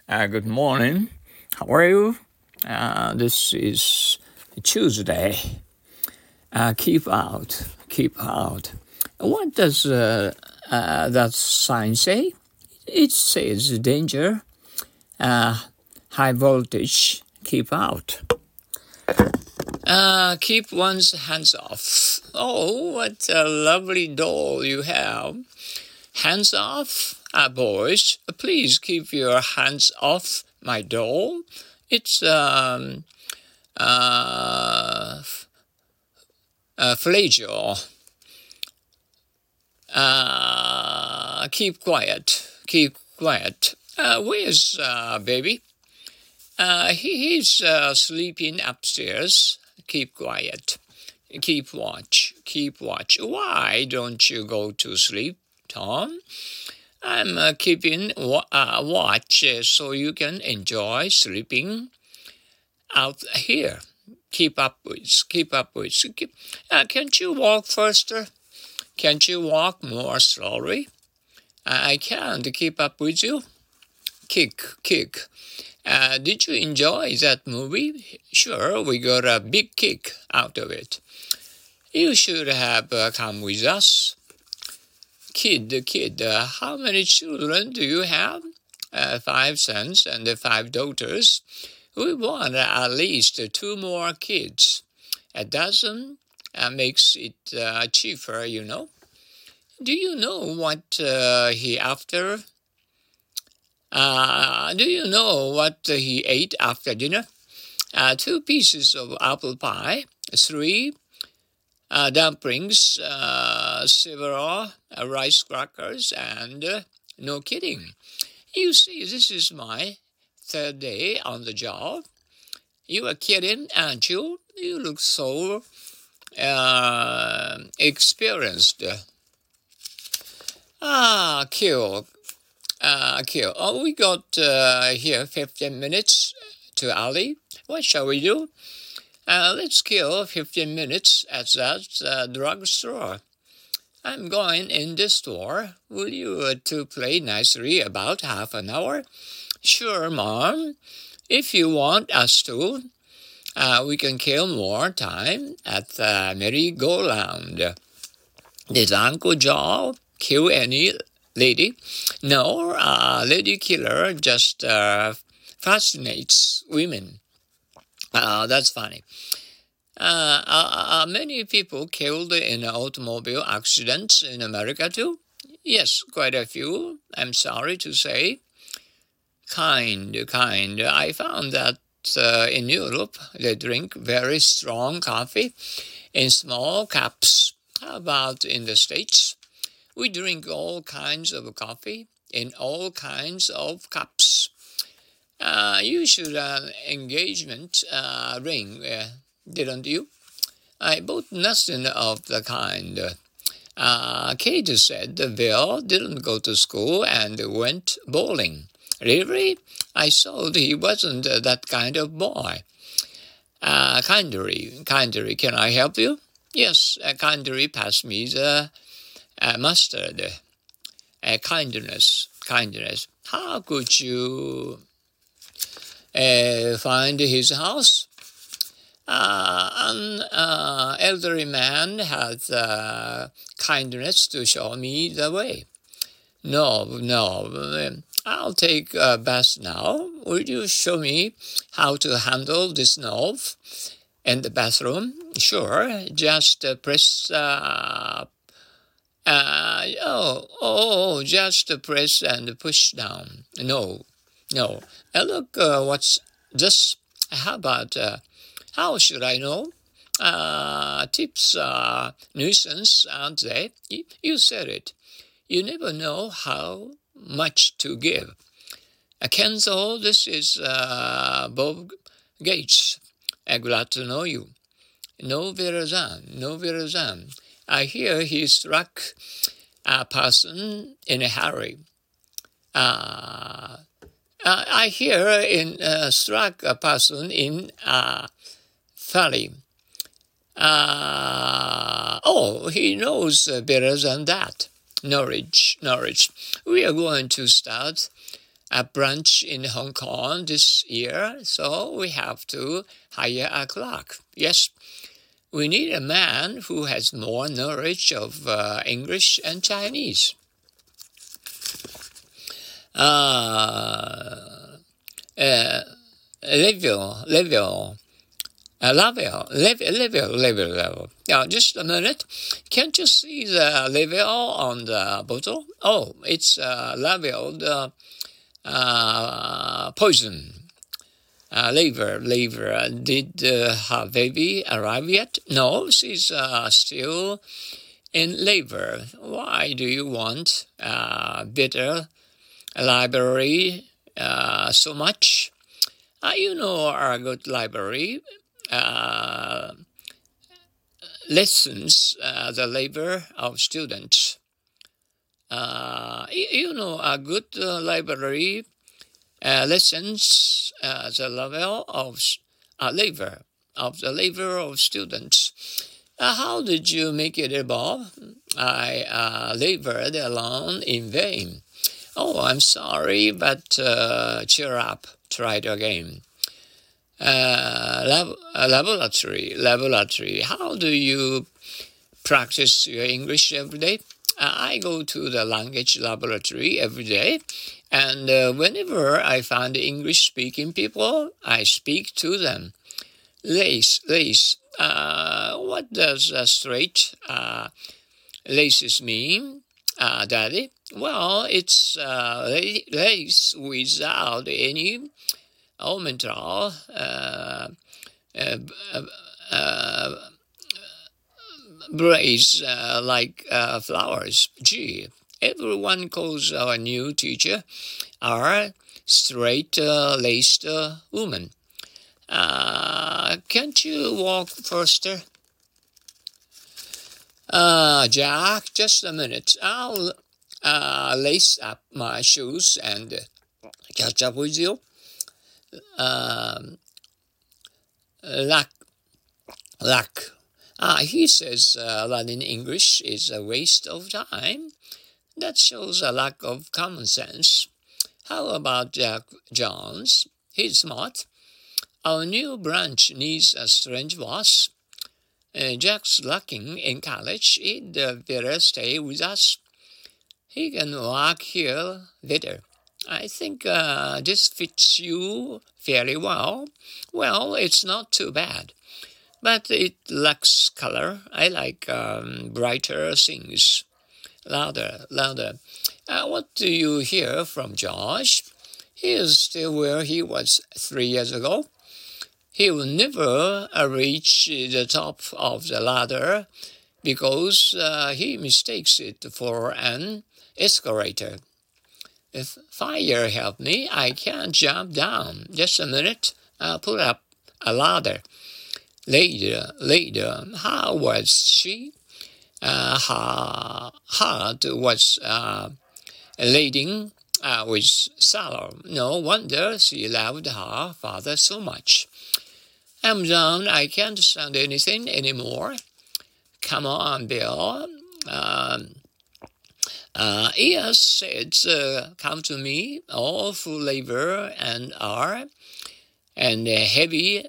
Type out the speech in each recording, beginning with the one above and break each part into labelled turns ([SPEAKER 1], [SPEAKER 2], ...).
[SPEAKER 1] Good morning. How are you? This is Tuesday. Keep out. Keep out. What does that sign say? It says danger, high voltage, keep out. Keep one's hands off. Oh, what a lovely doll you have. Hands off? Boys, please keep your hands off my doll. It's fragile. Keep quiet. Keep quiet. Where's baby? He's sleeping upstairs. Keep quiet. Keep watch. Keep watch. Why don't you go to sleep, Tom? I'm keeping watch so you can enjoy sleeping out here. Keep up with. Can't you walk faster? Can't you walk more slowly? I can't keep up with you. Kick. Did you enjoy that movie? Sure, we got a big kick out of it. You should have come with us. Kid, how many children do you have? 5 sons and 5 daughters. We want at least 2 more kids. A dozen makes it cheaper, you know. Do you know what he after? Do you know what he ate after dinner? 2 pieces of apple pie, 3 dumplings, several rice crackers, and no kidding. You see, this is my 3rd day on the job. You are kidding, aren't you? You look so experienced. Kill. We got here 15 minutes to Ali. What shall we do? Let's kill 15 minutes at that drugstore. I'm going in the store. Will you two play nicely about half an hour? Sure, Mom. If you want us to, we can kill more time at the merry-go-round. Did Uncle Joe kill any lady? No, lady killer just fascinates women. That's funny. Many people killed in automobile accidents in America too? Yes, quite a few, I'm sorry to say. Kind. I found that in Europe they drink very strong coffee in small cups. How about in the States? We drink all kinds of coffee in all kinds of cups. You should engagement ring, didn't you? I bought nothing of the kind. Kate said Bill didn't go to school and went bowling. Really? I thought he wasn't that kind of boy. Kindly, can I help you? Yes, kindly pass me the mustard. Kindness. How could you find his house? An elderly man had kindness to show me the way. No, I'll take a bath now. Will you show me how to handle this knob in the bathroom? Sure, just press. Just press and push down. No. Look, what's this? How about? How should I know? Tips are nuisance, aren't they? You said it. You never know how much to give. Kenzo, this is Bob Gates. Glad to know you. No Virazan. I hear he struck a person in a hurry. I hear struck a person in a valley. He knows better than that. Norwich. We are going to start a branch in Hong Kong this year, so we have to hire a clerk. Yes, we need a man who has more knowledge of English and Chinese. Level. Now, just a minute. Can't you see the level on the bottle? Oh, it's labeled poison. Labor. Did her baby arrive yet? No, she's still in labor. Why do you want better library so much? You know, a good library lessons the labor of students. You know, a good library lessons the level of labor of students. How did you make it, Bob? I labored alone in vain. Oh, I'm sorry, but cheer up. Try it again. Laboratory. How do you practice your English every day? I go to the language laboratory every day, and whenever I find English-speaking people, I speak to them. Lace. What does straight laces mean, Daddy? Well, it's lace without any ornamental braids like flowers. Gee, everyone calls our new teacher our straight-laced woman. Can't you walk faster? Jack, just a minute. I'll lace up my shoes and catch up with you. Luck. He says learning English is a waste of time. That shows a lack of common sense. How about Jack Jones? He's smart. Our new branch needs a strange boss. Jack's lacking in college. He'd better stay with us. He can work here better. I think this fits you very well. Well, it's not too bad, but it lacks color. I like brighter things. Louder. What do you hear from Josh? He is still where he was 3 years ago. He will never reach the top of the ladder because he mistakes it for an escalator. If fire help me, I can't jump down. Just a minute, I'll put up a ladder. Later, how was she? Her heart was laden with sorrow. No wonder she loved her father so much. I'm done. I can't stand anything anymore. Come on, Bill. Yes, said, come to me, all full labor and are, and heavy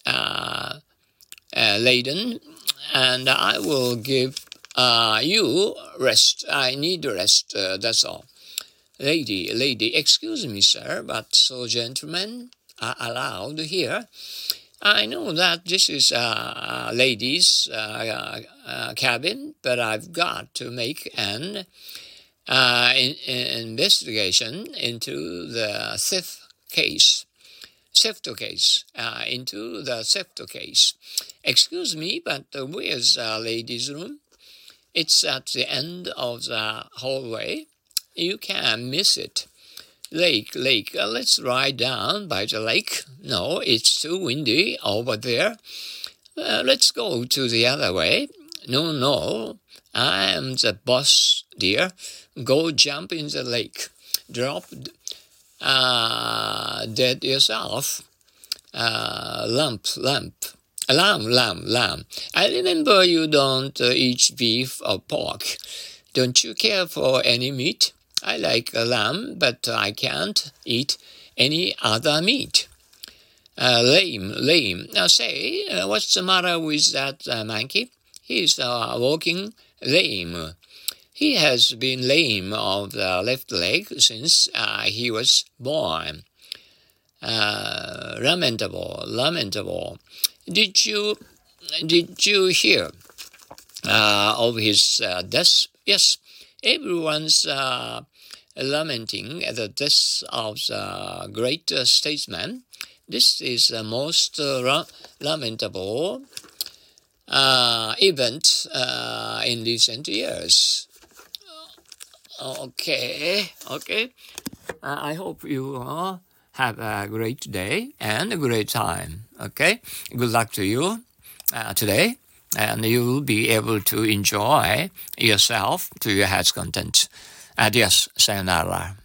[SPEAKER 1] laden, and I will give you rest. I need rest, that's all. Lady, excuse me, sir, but so gentlemen are allowed here. I know that this is a ladies' cabin, but I've got to make an investigation into the theft case. Excuse me, but where's ladies' room? It's at the end of the hallway. You can't miss it. Lake. Let's ride down by the lake. No, it's too windy over there. Let's go to the other way. No, I'm the boss, dear. Go jump in the lake. Drop dead yourself. Lamb. I remember you don't eat beef or pork. Don't you care for any meat? I like lamb, but I can't eat any other meat. Lame. Now say, what's the matter with that monkey? He's walking lame. He has been lame of the left leg since he was born. Lamentable. Did you hear of his death? Yes, everyone's lamenting the death of the great statesman. This is the most lamentable event in recent years. Okay. I hope you have a great day and a great time. Okay. Good luck to you today, and you will be able to enjoy yourself to your heart's content. Adios. Sayonara.